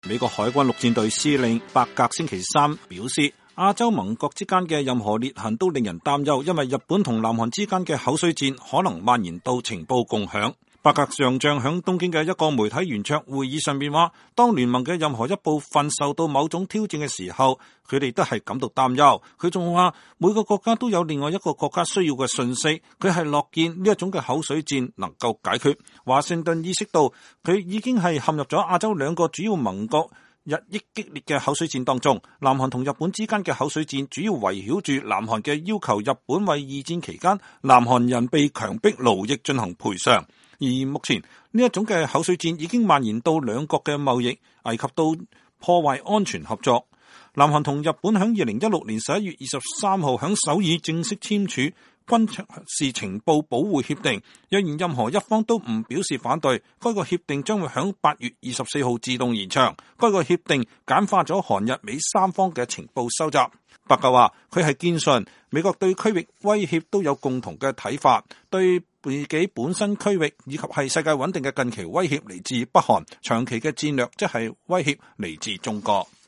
美國海軍陸戰隊司令伯格星期三表示，亞洲盟國之間嘅任何裂痕都令人擔憂，因為日本同南韓之間嘅口水戰可能蔓延到情報共享。伯格上將響東京嘅一個媒體圓桌會議上面話，當聯盟嘅任何一部分受到某種挑戰嘅時候，佢哋都係感到擔憂。佢仲話，每個國家都有另外一個國家需要嘅訊息，佢係樂見呢一種嘅口水戰能夠解決。華盛頓意識到佢已經係陷入咗亞洲兩個主要盟國日益激烈嘅口水戰當中。南韓同日本之間嘅口水戰主要圍繞住南韓嘅要求日本為二戰期間南韓人被強迫勞役進行賠償。而目前呢一種嘅口水戰已經蔓延到兩國嘅貿易，危及到破壞安全合作。南韓同日本喺2016年11月23號喺首爾正式簽署軍事情報保護協定，若然任何一方都唔表示反對，該個協定將會喺8月24號自動延長。該個協定簡化咗韓日美三方嘅情報收集。伯格話，佢係堅信美國對區域威脅都有共同嘅睇法，對自己本身區域以及係世界穩定嘅近期威脅嚟自北韓，長期嘅戰略即係威脅嚟自中國。